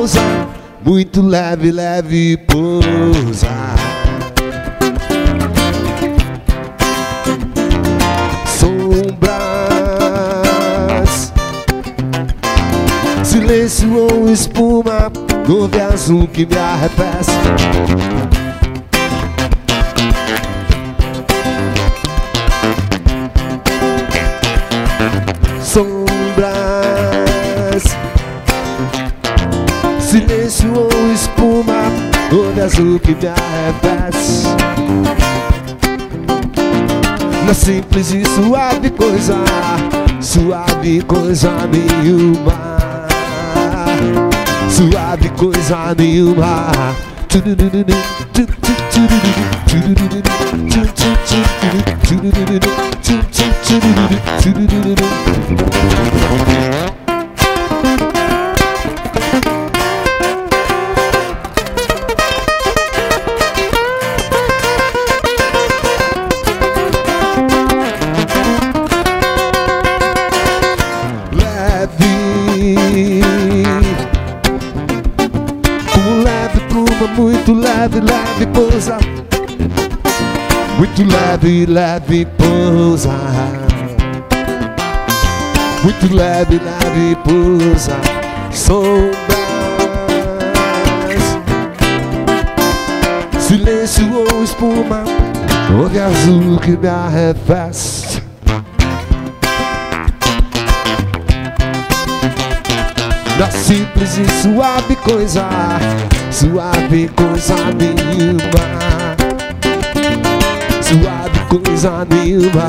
pousa, muito leve, leve pousa. Sombras, silêncio ou espuma, nuvem azul que me arrefece. Sombras, silêncio ou espuma, nuvem azul que me arrefece. Na simples e suave coisa nenhuma, suave coisa nenhuma. Muito leve, leve pousa, muito leve, leve pousa, muito leve, leve pousa. Sombras, silêncio ou espuma, nuvem azul que me arrefece. Na simples e suave coisa nenhuma, suave coisa nenhuma.